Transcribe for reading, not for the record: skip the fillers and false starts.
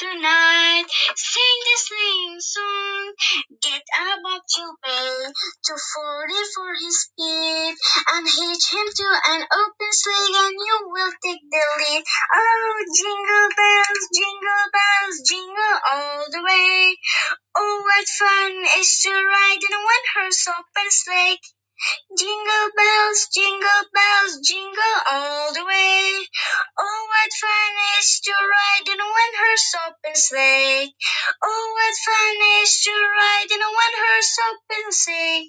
tonight. Sing this sleighing song. Get a bobtail bell to 40 for his speed, and hitch him to an open sleigh, and you will take the lead. Oh, jingle bells, jingle all the way. Oh, what fun is to ride in a one-horse open sleigh. Jingle bells, jingle all the way. Oh, what fun is to ride in a one-horse open sleigh. Oh, what fun is to ride in a one-horse open sleigh.